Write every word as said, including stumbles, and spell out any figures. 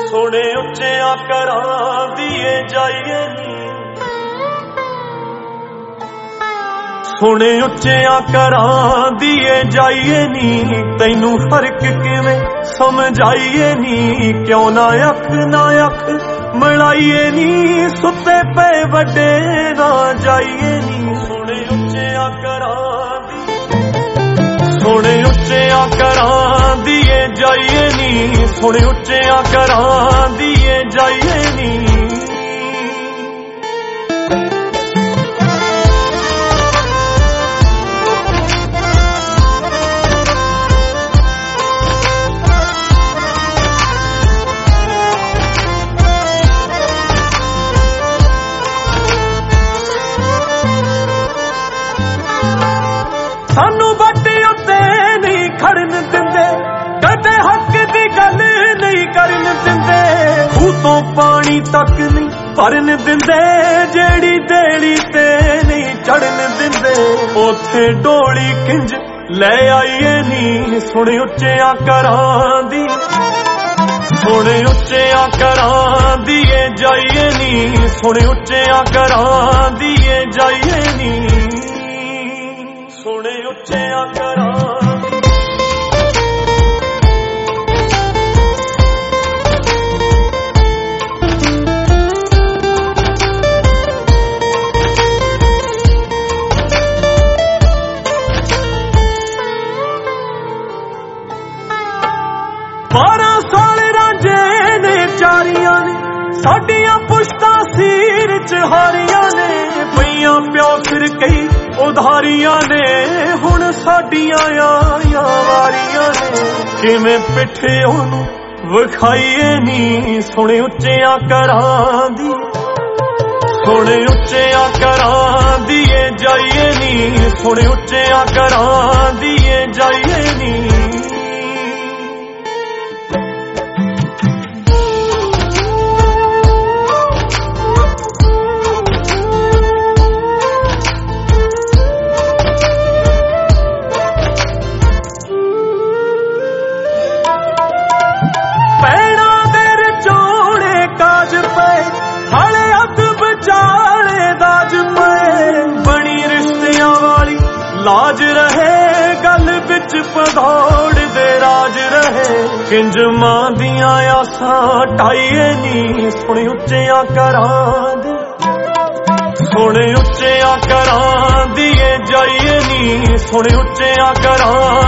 सोने उच्चिया करां दिए जाइए नी, सोने उच्चिया करां दिए जाइए नी, तैनू फर्क किवें समझाइए नी, क्यों ना अख ना अख मिलाइए नी, सुते पे वड्डे ना जाइए नी। सोने उच्चिया करां सोने उच्चिया करां दिए जाइए नी, सोने उच्चिया करां दिए जाइए नी। सानू बाटे उत्ते नहीं खड़न दिंदे, कदे हक दी गल नहीं करन दिंदे, खूह तो पानी तक नहीं भरन दिंदे, जेड़ी देली ते नहीं चढ़न दिंदे, ओथे डोली किंज ले आइए नी। सुने उच्चिया करां दी सुने उच्चिया करां दिए जाइए नी, सुने उच्चिया करां दिए जाइए नी। सोने उच्चिया करां बारह साल रांझे ने चारियां ने, साडियां पुश्तां सीर च हारियां ने, पईयां प्यो सिर कई उधारियां ने, हुण साडियां आइयां वारियां ने, किवें पिठे ओनू विखाइए नी। सुने उच्चिया करां दी सुने उच्चिया करां दिए जाइए नी, सुने उच्चिया करां दिए जाइए नी। हाले हथ बचाले दाज पे, बनी रिश्तियां वाली लाज रहे, गल बिच भगौड़ दे राज रहे, किंज मां दियां आसां ढाइए नी। सुने उच्चिया करां दी सुने उच्चिया करां दिए जाइए नी, सुने उच्चिया करां